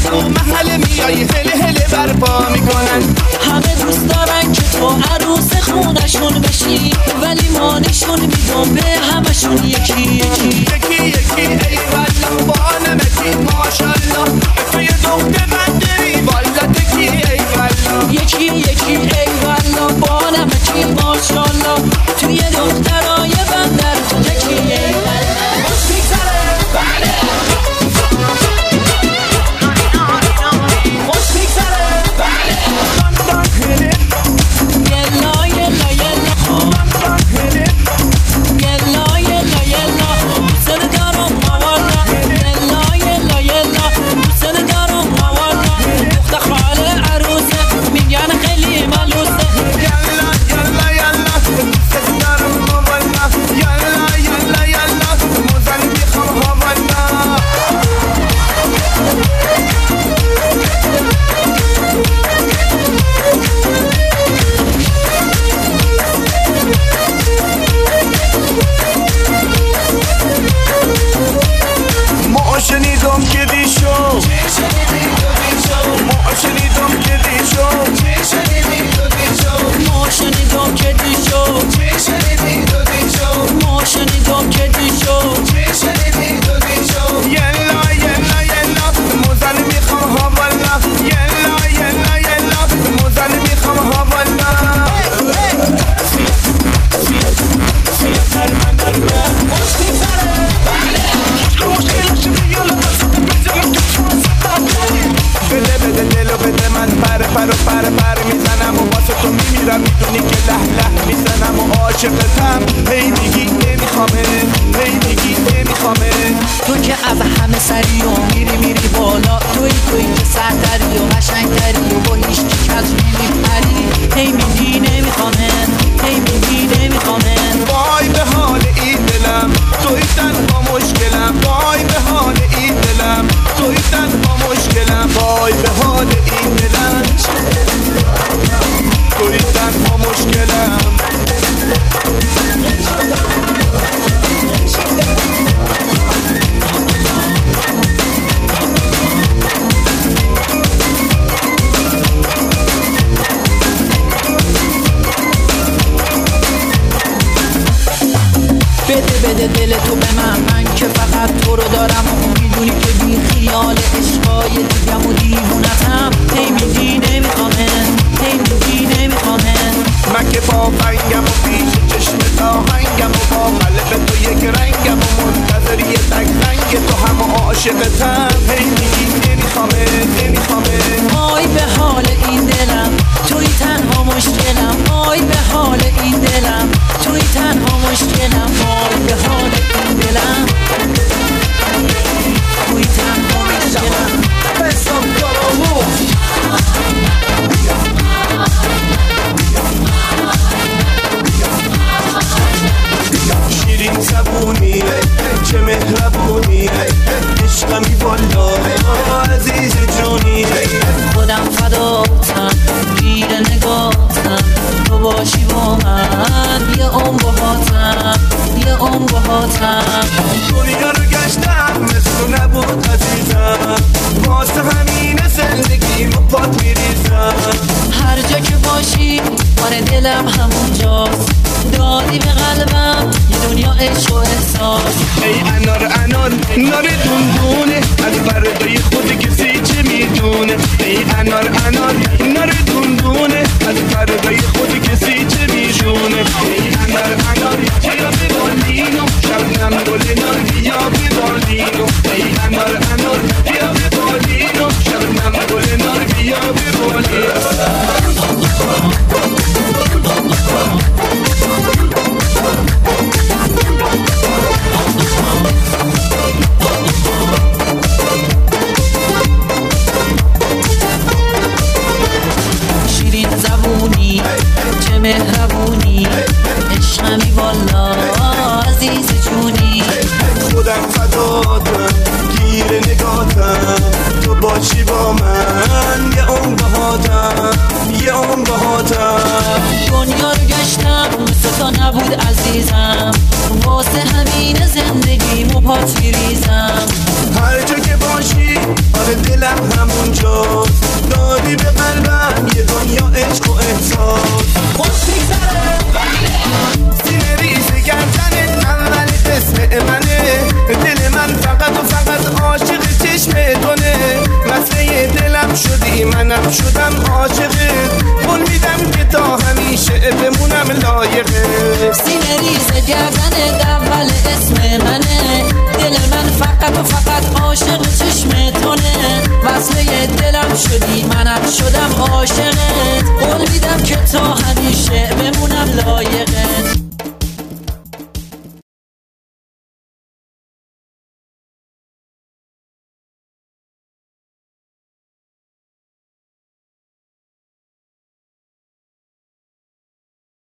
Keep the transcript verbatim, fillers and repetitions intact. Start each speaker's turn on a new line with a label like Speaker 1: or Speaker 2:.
Speaker 1: تو محل میای هله هله برپا میکنن.
Speaker 2: همه دوست دارن که تو عروس خونشون بشی، ولی ما نشون میدم به همشون یکی یکی
Speaker 1: یکی یکی. ای والله با نمکی ماشالله توی دختر من داری والا تکی. ای والله
Speaker 2: یکی یکی ای والله با نمکی ماشالله توی دخترای بندر تو تکی. ای والله خوش میگذره بله خوش میگذره بله. یلا یلا یلا یلا یلا یلا سر دارم موالا. یلا یلا یلا سر دارم موالا. دختر خاله عروسه میگن خیلی ملوسه.
Speaker 1: یلا یلا یلا سر دارم موالا. یلا یلا یلا موزن میخوام هوالا. ما شنیدم که دیشو ما شنیدم که دیشو
Speaker 2: ما شنیدم که دیشو ما شنیدم که دیشو.
Speaker 1: یلا یلا یلا موزن میخوام هوالا. یلا یلا یلا موزن میخوام هوالا. بده بده دلو بده من پر پر و پر پر میزنم و واسه تو میمیرم میدونی که له له میزنم و عاشقتم. هی میگی نمیخوامه هی میگی نمیخوامه.
Speaker 2: تو که از همه سری و میری میری بالا. توی توی که سردری و قشنگتری و با هیچ کی کج نمیپری. هی میگی نمیخوامه هی میگی نمیخوامه.
Speaker 1: وای به حال این دلم توی تنها مشکلم. وای به حال این دلم توی تنها مشکلم. وای به حال این دلم توی تنها مشکلم.
Speaker 2: بده بده دل تو به من، من که فقط تو رو دارم و میدونی که بی خیال عشقای دیگم و دیوونتم. هی میگی نمیخوامه هی میگی نمیخوامه.
Speaker 1: من که با فنگم و پیش چشم تاهنگم و با قلب تو یک رنگم و منتظر یه تک رنگ تو هم و عاشقتم. هی میگی نمیخوامه نمیخوامه.
Speaker 2: آی به حال این دلم توی تنها مشکلم. آی به حال این دلم توی تنها مشکلم. آی به حال این دلم توی تنها مشکلم.
Speaker 1: شیرین زبونی چه مهربونی عشقمی والا عزیز جونی.
Speaker 2: خودم فداتم گیر نگاتم تو باشی با من یه عمر باهاتم یه عمر باهاتم.
Speaker 1: دنیا رو گشتم مثل نبود عزیزم واسه همین زندگی و پات میریزم.
Speaker 2: هر جا که باشی آره دلم همونجاست. دادی به قلبم یه دنیا عشق و احساس.
Speaker 1: ای انار انار نار دندونه از فردای خود کسی چه میدونه. ای انار انار نار دندونه از فردای خود کسی چه میدونه. ای انار انار بیا به بالینو شبنم گل نار بیا به بالینو. ای انار انار بیا به بالینو شبنم گل نار بیا به بالینو.
Speaker 2: شیرین زبونی چه مهربونی عشقمی والا عزیز جونی.
Speaker 1: خودم فداتم گیر نگاتم تو باشی با من یه عمر باهاتم یه عمر باهاتم.
Speaker 2: دنیا رو گشتم مثل تا نبود عزیزم واسه همین زندگی مو پات میریزم.
Speaker 1: هر جا که باشی آره دلم همون
Speaker 2: شدی منم شدم عاشقت، قول میدم که تا همیشه